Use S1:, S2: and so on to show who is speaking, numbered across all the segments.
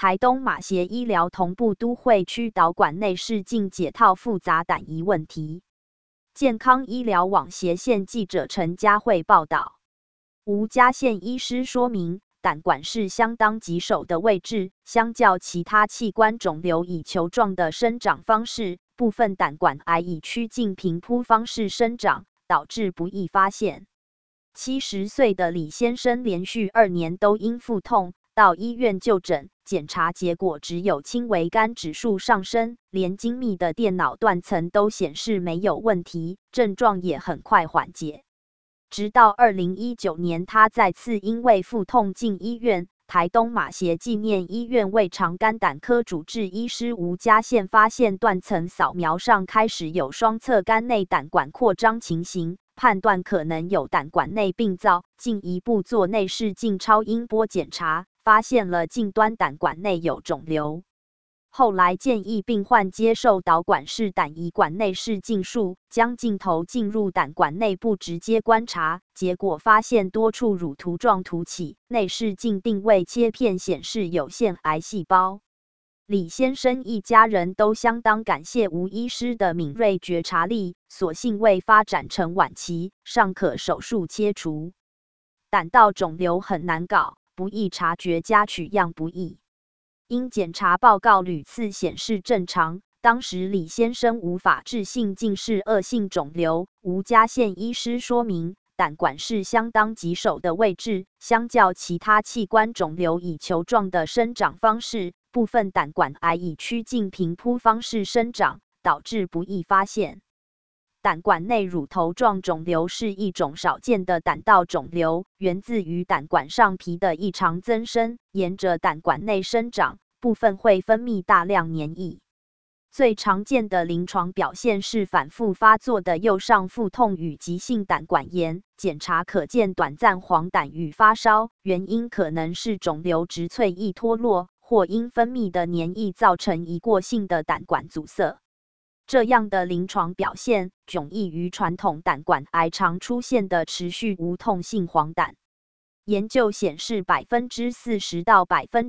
S1: 台东马偕医疗同步都会区导管内视镜解套复杂胆疑问题。健康医疗网斜线记者陈佳慧报道，吴家宪医师说明，胆管是相当棘手的位置，相较其他器官肿瘤以球状的生长方式，部分胆管癌以趋近平铺方式生长，导致不易发现。70岁的李先生连续2年都因腹痛到医院就诊，检查结果只有轻微肝指数上升，连精密的电脑断层都显示没有问题，症状也很快缓解。直到2019年，他再次因为腹痛进医院，台东马偕纪念医院胃肠肝胆科主治医师吴家宪发现断层扫描上开始有双侧肝内胆管扩张情形，判断可能有胆管内病灶，进一步做内视镜超音波检查，发现了近端胆管内有肿瘤。后来建议病患接受导管式胆胰管内视镜术，将镜头进入胆管内部直接观察，结果发现多处乳突状凸起，内视镜定位切片显示有腺癌细胞。李先生一家人都相当感谢吴医师的敏锐觉察力，所幸未发展成晚期，尚可手术切除。胆道肿瘤很难搞，不易察觉加取样不易。因检查报告屡次显示正常，当时李先生无法置信竟是恶性肿瘤。吴家宪医师说明，胆管是相当棘手的位置，相较其他器官肿瘤以球状的生长方式，部分胆管癌以趋近平铺方式生长，导致不易发现。胆管内乳头状肿瘤是一种少见的胆道肿瘤，源自于胆管上皮的异常增生，沿着胆管内生长，部分会分泌大量黏液。最常见的临床表现是反复发作的右上腹痛与急性胆管炎，检查可见短暂黄疸与发烧，原因可能是肿瘤质萃液脱落，或因分泌的黏液造成一过性的胆管阻塞。这样的临床表现迥异于传统胆管癌常出现的持续无痛性黄疸。研究显示，40%到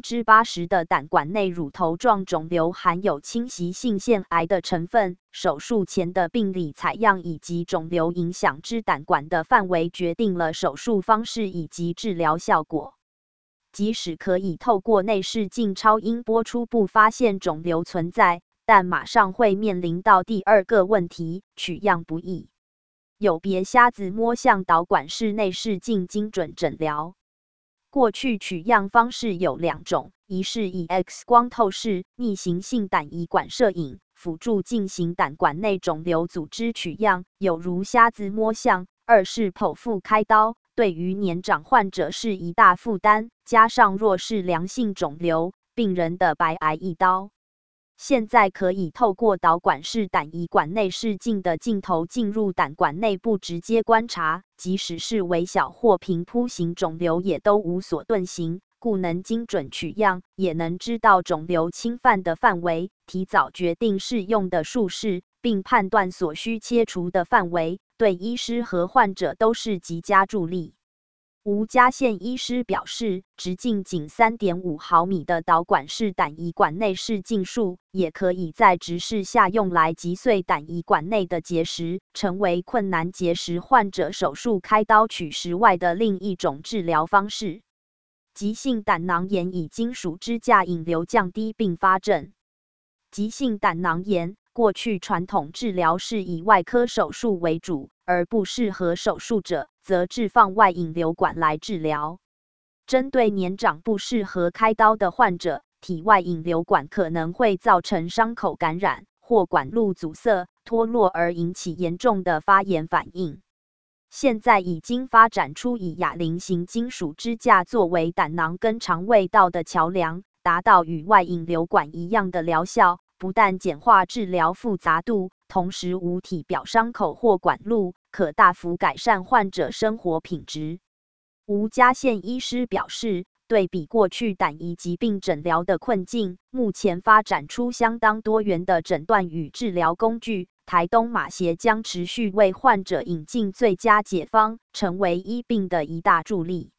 S1: 80%的胆管内乳头状肿瘤含有侵袭性腺癌的成分。手术前的病理采样以及肿瘤影响之胆管的范围决定了手术方式以及治疗效果。即使可以透过内视镜超音波初步发现肿瘤存在，但马上会面临到第二个问题，取样不易。有别瞎子摸象导管式内视镜精准诊疗。过去取样方式有2种，一是以 X 光透视逆行性胆胰管摄影辅助进行胆管内肿瘤组织取样，有如瞎子摸象；二是剖腹开刀，对于年长患者是一大负担，加上若是良性肿瘤，病人的白挨一刀。现在可以透过导管式胆胰管内视镜的镜头进入胆管内部直接观察，即使是微小或平铺型肿瘤也都无所遁形，故能精准取样，也能知道肿瘤侵犯的范围，提早决定适用的术式，并判断所需切除的范围，对医师和患者都是极佳助力。吴家宪医师表示，直径仅 3.5 毫米的导管式胆胰管内视镜术，也可以在直视下用来击碎胆胰管内的结石，成为困难结石患者手术开刀取石外的另一种治疗方式。急性胆囊炎以金属支架引流降低并发症。急性胆囊炎过去传统治疗是以外科手术为主，而不适合手术者则置放外引流管来治疗。针对年长不适合开刀的患者，体外引流管可能会造成伤口感染或管路阻塞、脱落而引起严重的发炎反应。现在已经发展出以哑铃型金属支架作为胆囊跟肠胃道的桥梁，达到与外引流管一样的疗效，不但简化治疗复杂度，同时无体表伤口或管路，可大幅改善患者生活品质。吴家宪医师表示，对比过去胆胰疾病诊疗的困境，目前发展出相当多元的诊断与治疗工具，台东马偕将持续为患者引进最佳解方，成为医病的一大助力。